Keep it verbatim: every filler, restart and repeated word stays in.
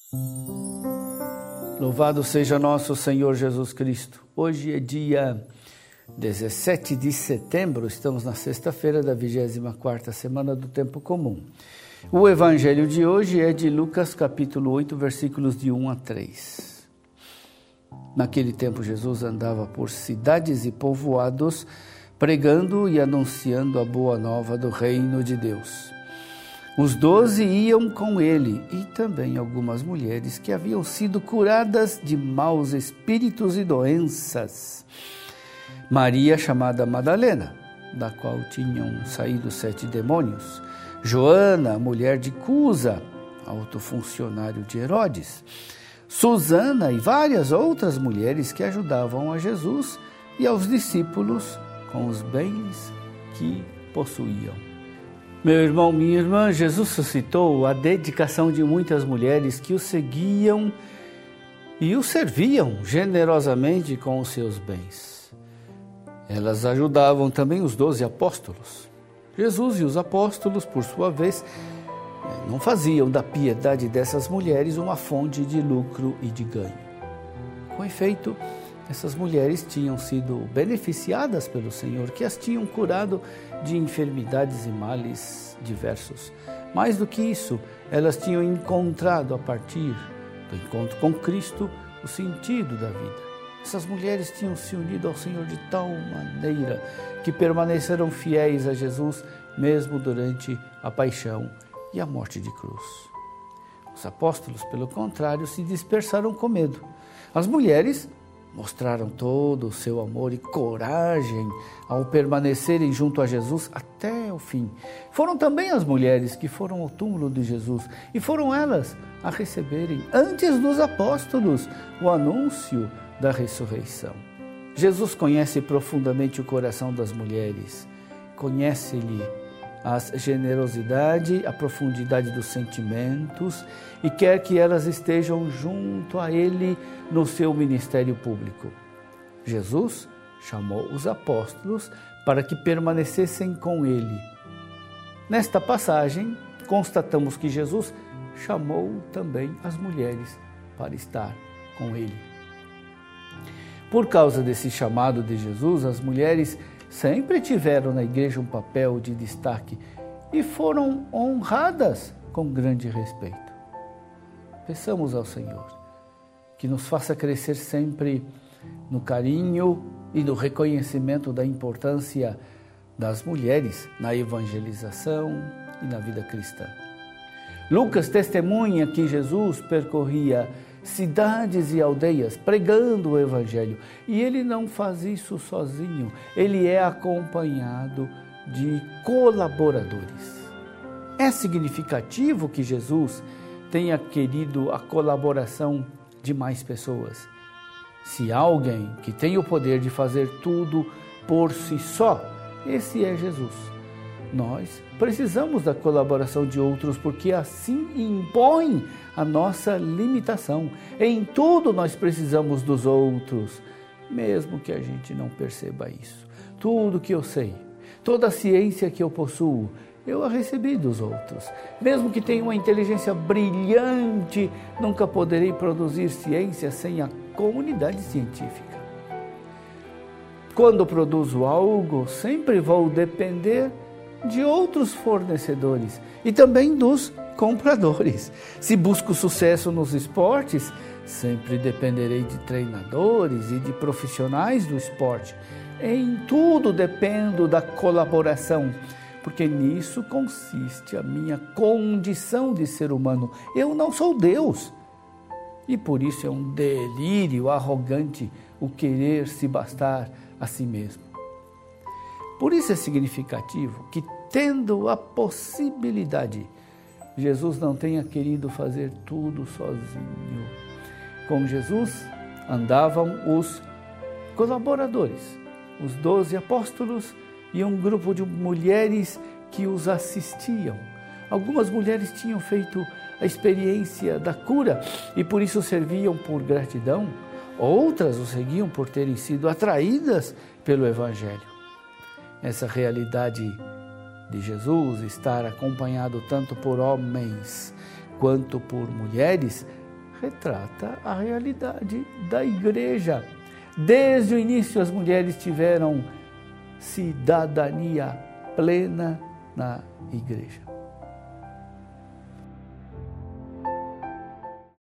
Louvado seja nosso Senhor Jesus Cristo. Hoje é dia dezessete de setembro, estamos na sexta-feira da vigésima quarta semana do Tempo Comum. O evangelho de hoje é de Lucas capítulo oito, versículos de um a três. Naquele tempo Jesus andava por cidades e povoados, pregando e anunciando a boa nova do reino de Deus. Os doze iam com ele e também algumas mulheres que haviam sido curadas de maus espíritos e doenças. Maria, chamada Madalena, da qual tinham saído sete demônios. Joana, mulher de Cusa, alto funcionário de Herodes. Susana e várias outras mulheres que ajudavam a Jesus e aos discípulos com os bens que possuíam. Meu irmão, minha irmã, Jesus suscitou a dedicação de muitas mulheres que o seguiam e o serviam generosamente com os seus bens. Elas ajudavam também os doze apóstolos. Jesus e os apóstolos, por sua vez, não faziam da piedade dessas mulheres uma fonte de lucro e de ganho. Com efeito, essas mulheres tinham sido beneficiadas pelo Senhor, que as tinham curado de enfermidades e males diversos. Mais do que isso, elas tinham encontrado a partir do encontro com Cristo o sentido da vida. Essas mulheres tinham se unido ao Senhor de tal maneira que permaneceram fiéis a Jesus mesmo durante a paixão e a morte de cruz. Os apóstolos, pelo contrário, se dispersaram com medo. As mulheres mostraram todo o seu amor e coragem ao permanecerem junto a Jesus até o fim. Foram também as mulheres que foram ao túmulo de Jesus e foram elas a receberem, antes dos apóstolos, o anúncio da ressurreição. Jesus conhece profundamente o coração das mulheres, conhece-lhe a generosidade, a profundidade dos sentimentos e quer que elas estejam junto a Ele no seu ministério público. Jesus chamou os apóstolos para que permanecessem com Ele. Nesta passagem, constatamos que Jesus chamou também as mulheres para estar com Ele. Por causa desse chamado de Jesus, as mulheres sempre tiveram na igreja um papel de destaque e foram honradas com grande respeito. Peçamos ao Senhor que nos faça crescer sempre no carinho e no reconhecimento da importância das mulheres na evangelização e na vida cristã. Lucas testemunha que Jesus percorria cidades e aldeias pregando o evangelho. E ele não faz isso sozinho, ele é acompanhado de colaboradores. É significativo que Jesus tenha querido a colaboração de mais pessoas. Se alguém que tem o poder de fazer tudo por si só, esse é Jesus. Nós precisamos da colaboração de outros porque assim impõe a nossa limitação. Em tudo nós precisamos dos outros, mesmo que a gente não perceba isso. Tudo que eu sei, toda a ciência que eu possuo, eu a recebi dos outros. Mesmo que tenha uma inteligência brilhante, nunca poderei produzir ciência sem a comunidade científica. Quando produzo algo, sempre vou depender de outros fornecedores e também dos compradores. Se busco sucesso nos esportes, sempre dependerei de treinadores e de profissionais do esporte. Em tudo dependo da colaboração, porque nisso consiste a minha condição de ser humano. Eu não sou Deus. E por isso é um delírio arrogante o querer se bastar a si mesmo. Por isso é significativo que, tendo a possibilidade, Jesus não tenha querido fazer tudo sozinho. Com Jesus andavam os colaboradores, os doze apóstolos e um grupo de mulheres que os assistiam. Algumas mulheres tinham feito a experiência da cura e por isso serviam por gratidão. Outras o seguiam por terem sido atraídas pelo Evangelho. Essa realidade de Jesus estar acompanhado tanto por homens quanto por mulheres retrata a realidade da igreja. Desde o início, as mulheres tiveram cidadania plena na igreja.